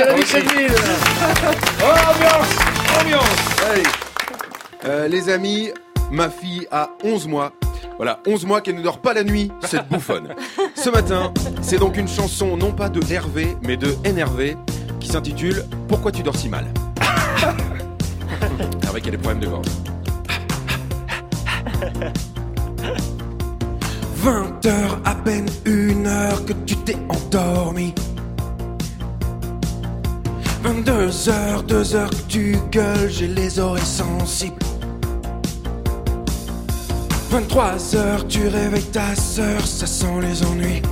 Jérémy Crédville. Oh, ambiance. Allez. Les amis, ma fille a 11 mois. Voilà, 11 mois qu'elle ne dort pas la nuit, cette bouffonne. Ce matin, c'est donc une chanson non pas de Hervé, mais de NRV, qui s'intitule « Pourquoi tu dors si mal ?» Hervé qui a des problèmes de gorge. 20h, à peine 1h que tu t'es endormi. 22h, 2h que tu gueules, j'ai les oreilles sensibles. 23h, tu réveilles ta sœur, ça sent les ennuis.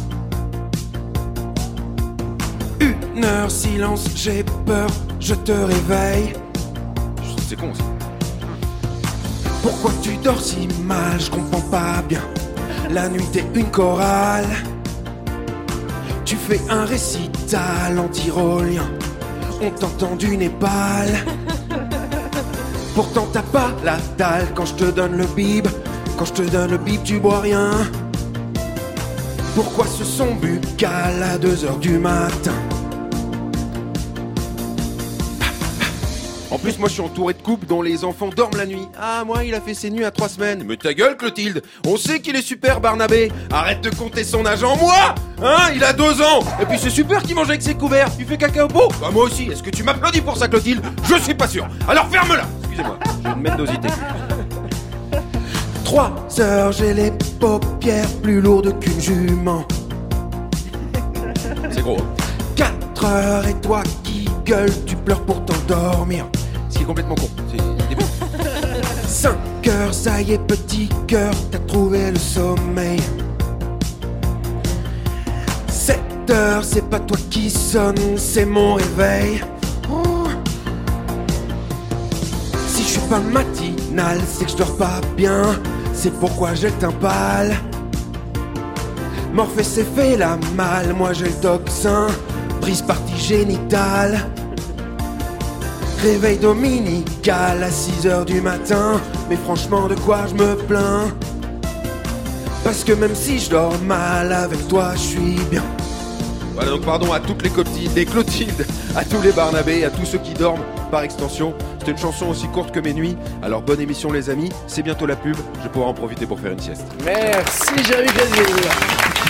1h, silence, j'ai peur, je te réveille. C'est con ça. Pourquoi tu dors si mal, je comprends pas bien. La nuit t'es une chorale. Tu fais un récital en tyrolien. On t'entend du Népal. Pourtant t'as pas la dalle quand je te donne le bib. Quand je te donne le bib tu bois rien. Pourquoi ce son buccal à 2h du matin? En plus, moi, je suis entouré de couples dont les enfants dorment la nuit. Ah, moi, il a fait ses nuits à 3 semaines. Mais ta gueule, Clotilde. On sait qu'il est super, Barnabé. Arrête de compter son âge en mois. Hein, il a 2 ans. Et puis, c'est super qu'il mange avec ses couverts. Tu fais caca au pot? Bah, moi aussi. Est-ce que tu m'applaudis pour ça, Clotilde? Je suis pas sûr. Alors, ferme-la. Excusez-moi, j'ai une médosité. 3 heures, j'ai les paupières plus lourdes qu'une jument. C'est gros. 4 heures, et toi qui gueules, tu pleures pour t'endormir. Ce qui est complètement con. C'est débile. 5 heures, ça y est, petit cœur, t'as trouvé le sommeil. 7 heures, c'est pas toi qui sonne, c'est mon réveil. Si je suis pas matinal, c'est que je dors pas bien. C'est pourquoi j'ai le teint pâle. Morphée s'est fait la malle, moi j'ai le toxin. Prise partie génitale. Réveil dominical à 6h du matin. Mais franchement de quoi je me plains? Parce que même si je dors mal avec toi je suis bien. Voilà, donc pardon à toutes les Clotilde, à tous les Barnabés, à tous ceux qui dorment par extension. C'était une chanson aussi courte que mes nuits. Alors bonne émission les amis, c'est bientôt la pub, je vais pouvoir en profiter pour faire une sieste. Merci Jérémy Crédville.